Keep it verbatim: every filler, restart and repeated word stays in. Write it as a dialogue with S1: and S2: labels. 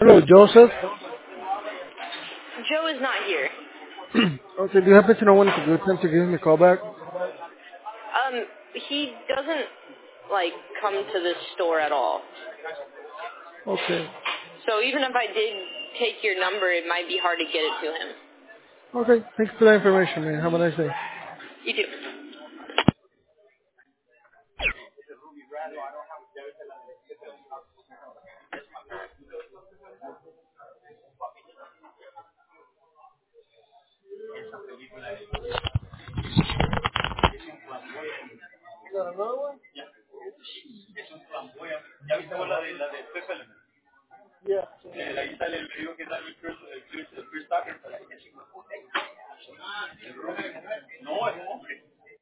S1: Hello, Joseph.
S2: Joe is not here.
S1: Okay, do you happen to know when it's a good time to give him a call back?
S2: Um, he doesn't, like, come to this store at all.
S1: Okay.
S2: So even if I did take your number, it might be hard to get it to him.
S1: Okay, thanks for that information, man. Have a nice day.
S2: You do.